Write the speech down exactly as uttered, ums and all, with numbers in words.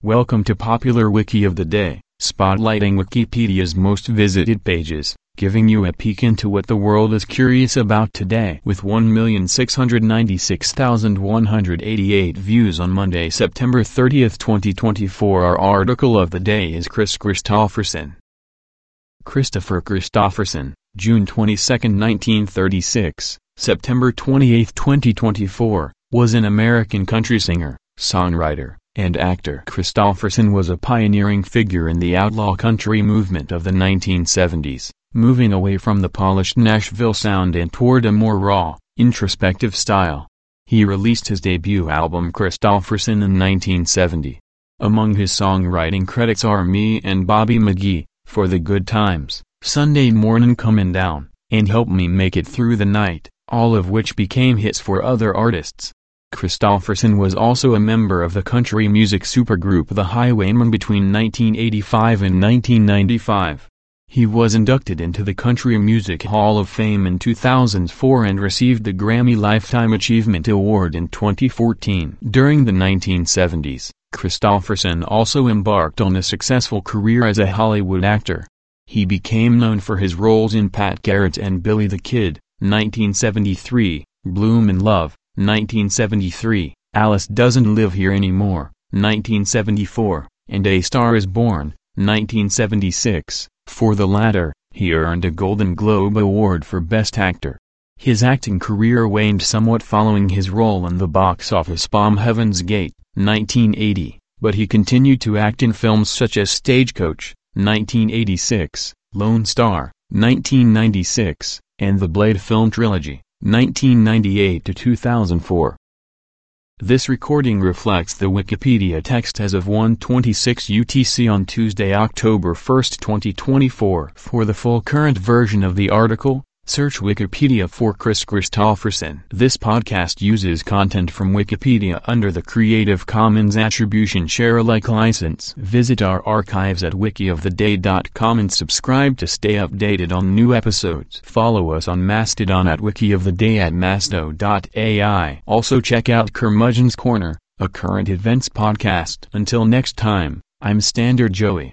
Welcome to Popular Wiki of the Day, spotlighting Wikipedia's most visited pages, giving you a peek into what the world is curious about today. With one million six hundred ninety-six thousand one hundred eighty-eight views on Monday, September thirtieth, twenty twenty-four, our article of the day is Kris Kristofferson. Christopher Kristofferson, June twenty-second, nineteen thirty-six, September twenty-eighth, twenty twenty-four, was an American country singer, songwriter, and actor. Kristofferson was a pioneering figure in the outlaw country movement of the nineteen seventies, moving away from the polished Nashville sound and toward a more raw, introspective style. He released his debut album Kristofferson in nineteen seventy. Among his songwriting credits are Me and Bobby McGee, For the Good Times, Sunday Morning Comin' Down, and Help Me Make It Through the Night, all of which became hits for other artists. Kristofferson was also a member of the country music supergroup The Highwaymen between nineteen eighty-five and nineteen ninety-five. He was inducted into the Country Music Hall of Fame in two thousand four and received the Grammy Lifetime Achievement Award in twenty fourteen. During the nineteen seventies, Kristofferson also embarked on a successful career as a Hollywood actor. He became known for his roles in Pat Garrett and Billy the Kid, nineteen seventy-three, Bloom in Love, nineteen seventy-three, Alice Doesn't Live Here Anymore, nineteen seventy-four, and A Star Is Born, nineteen seventy-six. For the latter, he earned a Golden Globe Award for Best Actor. His acting career waned somewhat following his role in the box office bomb Heaven's Gate, nineteen eighty, but he continued to act in films such as Stagecoach, nineteen eighty-six, Lone Star, nineteen ninety-six, and the Blade film trilogy, nineteen ninety-eight to two thousand four. This recording reflects the Wikipedia text as of one twenty-six U T C on Tuesday, October first, twenty twenty-four. For the full current version of the article, search Wikipedia for Kris Kristofferson. This podcast uses content from Wikipedia under the Creative Commons Attribution Share Alike license. Visit our archives at wiki of the day dot com and subscribe to stay updated on new episodes. Follow us on Mastodon at wikioftheday at masto dot A I. Also check out Curmudgeon's Corner, a current events podcast. Until next time, I'm Standard Joey.